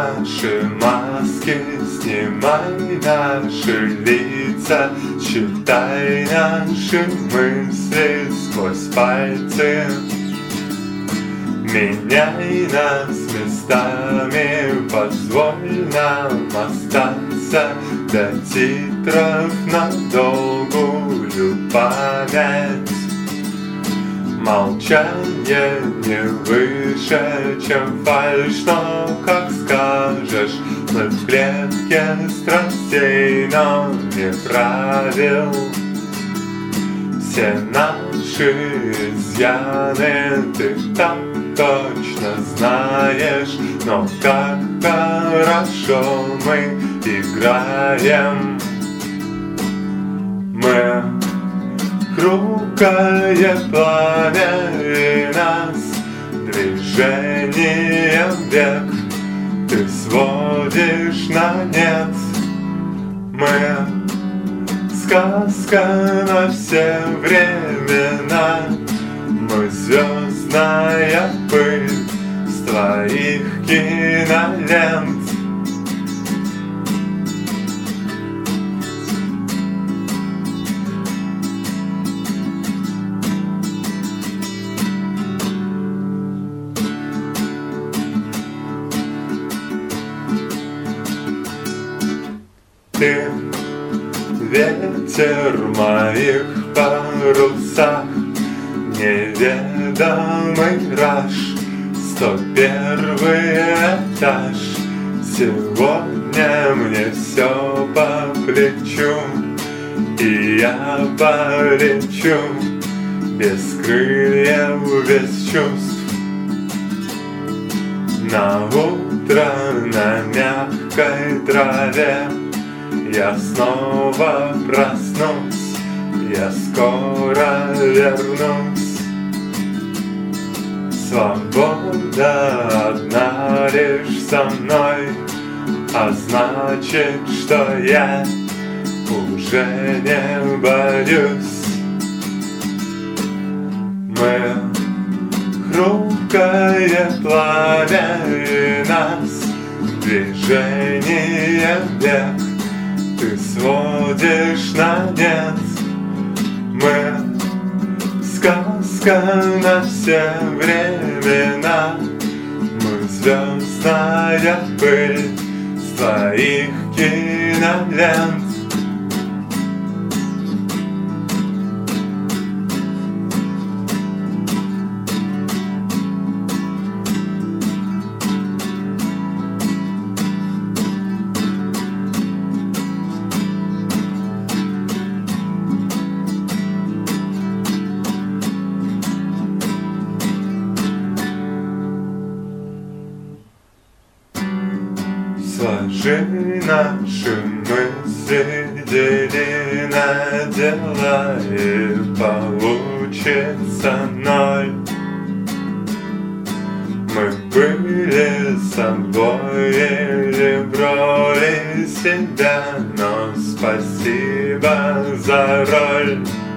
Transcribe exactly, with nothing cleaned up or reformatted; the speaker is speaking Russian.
наши маски, снимай наши лица, читай наши мысли сквозь пальцы. Меняй нас местами, позволь нам остаться до титров на долгую память. Молчание не выше, чем фальшь, но, как скажешь, мы в клетке страстей, но не правил. Все наши изъяны ты так точно знаешь, но как хорошо мы играем. Мы хрупкое пламя, и нас движением век ты сводишь на нет. Мы сказка на все времена, мы звездная пыль с твоих кинолент. Ты ветер в моих парусах, неведомый раж, сто первый этаж. Сегодня мне все по плечу, и я полечу без крыльев, без чувств. На утро на мягкой траве я снова проснусь, я скоро вернусь. Свобода одна лишь со мной, а значит, что я уже не боюсь. Мы хрупкое пламя, и нас движение век ты сводишь на нет. Мы сказка на все времена, мы звездная пыль с твоих кинолент. Сложи наши мысли, дели на дела, и получится ноль. Мы были собой или в роли себя, но спасибо за роль.